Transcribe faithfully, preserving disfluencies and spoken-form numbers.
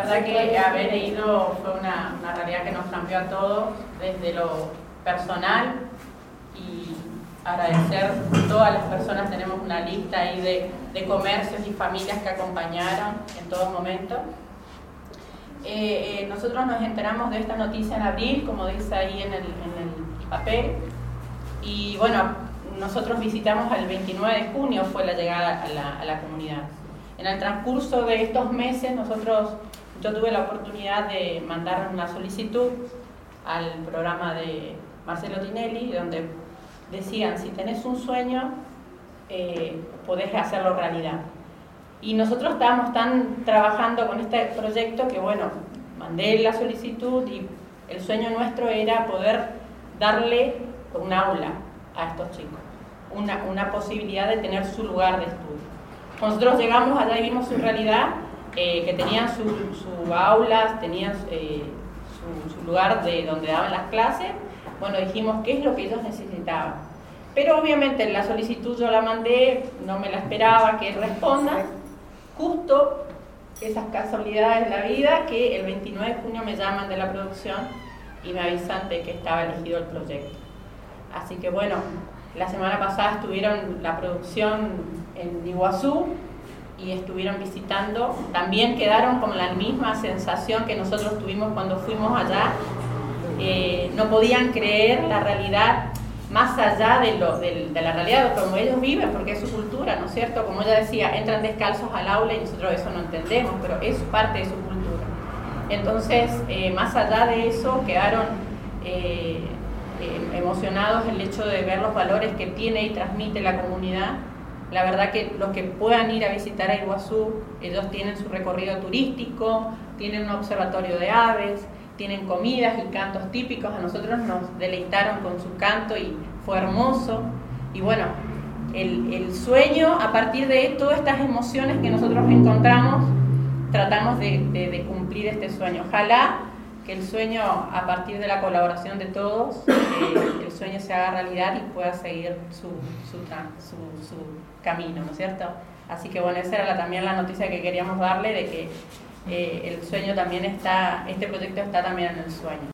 verdad que haber ido fue una, una realidad que nos cambió a todos, desde lo personal, y agradecer a todas las personas. Tenemos una lista ahí de, de comercios y familias que acompañaron en todo momento. Eh, eh, nosotros nos enteramos de esta noticia en abril, como dice ahí en el, en el papel, y bueno, nosotros visitamos el veintinueve de junio, fue la llegada a la, a la comunidad. En el transcurso de estos meses, nosotros, yo tuve la oportunidad de mandar una solicitud al programa de Marcelo Tinelli, donde decían, si tenés un sueño, eh, podés hacerlo realidad. Y nosotros estábamos tan trabajando con este proyecto que, bueno, mandé la solicitud y el sueño nuestro era poder darle un aula a estos chicos, una, una posibilidad de tener su lugar de estudio. Nosotros llegamos allá y vimos su realidad, eh, que tenían sus su aulas, tenían eh, su, su lugar de donde daban las clases. Bueno, dijimos qué es lo que ellos necesitaban. Pero obviamente la solicitud yo la mandé, no me la esperaba que respondan. Justo esas casualidades de la vida que el veintinueve de junio me llaman de la producción y me avisan de que estaba elegido el proyecto. Así que bueno, la semana pasada estuvieron la producción en Iguazú y estuvieron visitando. También quedaron con la misma sensación que nosotros tuvimos cuando fuimos allá. Eh, no podían creer la realidad más allá de, lo, de, de la realidad de cómo ellos viven, porque es su cultura, ¿no es cierto? Como ella decía, entran descalzos al aula y nosotros eso no entendemos, pero es parte de su cultura. Entonces, eh, más allá de eso, quedaron eh, eh, emocionados el hecho de ver los valores que tiene y transmite la comunidad. La verdad que los que puedan ir a visitar a Iguazú, ellos tienen su recorrido turístico, tienen un observatorio de aves, tienen comidas y cantos típicos. A nosotros nos deleitaron con su canto y fue hermoso. Y bueno, el, el sueño, a partir de todas estas emociones que nosotros encontramos, tratamos de, de, de cumplir este sueño. Ojalá que el sueño, a partir de la colaboración de todos, eh, el sueño se haga realidad y pueda seguir su, su, su, su camino, ¿no es cierto? Así que bueno, esa era la, también la noticia que queríamos darle, de que Eh, el sueño también está, este proyecto está también en el sueño.